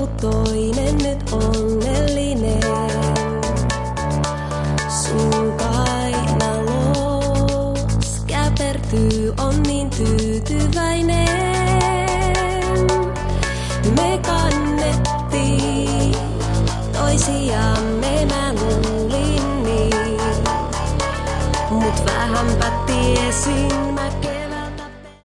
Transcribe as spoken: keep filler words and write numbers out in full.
joku toinen nyt onnellinen. Sun kainalos käpertyy, on niin tyytyväinen. Me kannettiin toisiamme, mä luulin niin. Mut vähänpä tiesin